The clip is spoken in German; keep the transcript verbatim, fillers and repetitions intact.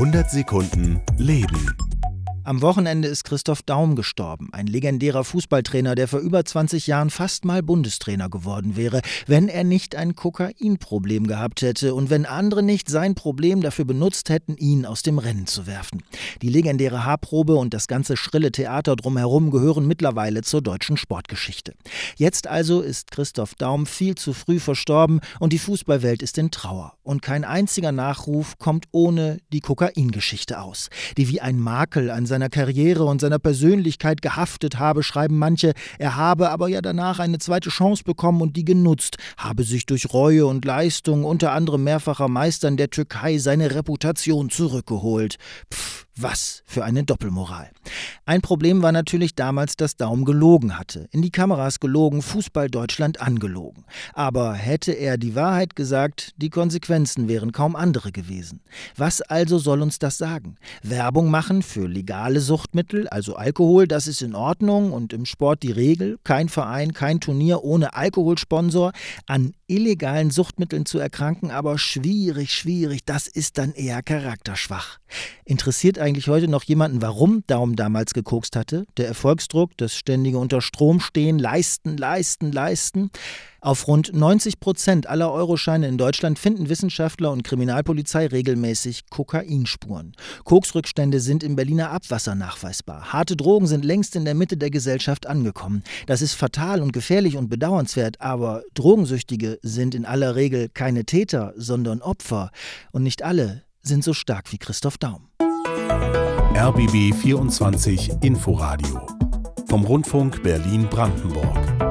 hundert Sekunden Leben. Am Wochenende ist Christoph Daum gestorben, ein legendärer Fußballtrainer, der vor über zwanzig Jahren fast mal Bundestrainer geworden wäre, wenn er nicht ein Kokainproblem gehabt hätte und wenn andere nicht sein Problem dafür benutzt hätten, ihn aus dem Rennen zu werfen. Die legendäre Haarprobe und das ganze schrille Theater drumherum gehören mittlerweile zur deutschen Sportgeschichte. Jetzt also ist Christoph Daum viel zu früh verstorben und die Fußballwelt ist in Trauer. Und kein einziger Nachruf kommt ohne die Kokaingeschichte aus, die wie ein Makel an seiner Karriere und seiner Persönlichkeit gehaftet habe, schreiben manche. Er habe aber ja danach eine zweite Chance bekommen und die genutzt, habe sich durch Reue und Leistung, unter anderem mehrfacher Meister in der Türkei, seine Reputation zurückgeholt. Pff, was für eine Doppelmoral. Ein Problem war natürlich damals, dass Daum gelogen hatte. In die Kameras gelogen, Fußball Deutschland angelogen. Aber hätte er die Wahrheit gesagt, die Konsequenzen wären kaum andere gewesen. Was also soll uns das sagen? Werbung machen für legale Suchtmittel, also Alkohol, das ist in Ordnung und im Sport die Regel. Kein Verein, kein Turnier ohne Alkoholsponsor. An illegalen Suchtmitteln zu erkranken, aber schwierig, schwierig, das ist dann eher charakterschwach. Interessiert eigentlich heute noch jemanden, warum Daum damals gekokst hatte? Der Erfolgsdruck, das ständige unter Strom stehen, leisten, leisten, leisten. Auf rund neunzig Prozent aller Euroscheine in Deutschland finden Wissenschaftler und Kriminalpolizei regelmäßig Kokainspuren. Koksrückstände sind im Berliner Abwasser nachweisbar. Harte Drogen sind längst in der Mitte der Gesellschaft angekommen. Das ist fatal und gefährlich und bedauernswert, aber Drogensüchtige sind in aller Regel keine Täter, sondern Opfer. Und nicht alle sind so stark wie Christoph Daum. R B B vierundzwanzig Inforadio vom Rundfunk Berlin-Brandenburg.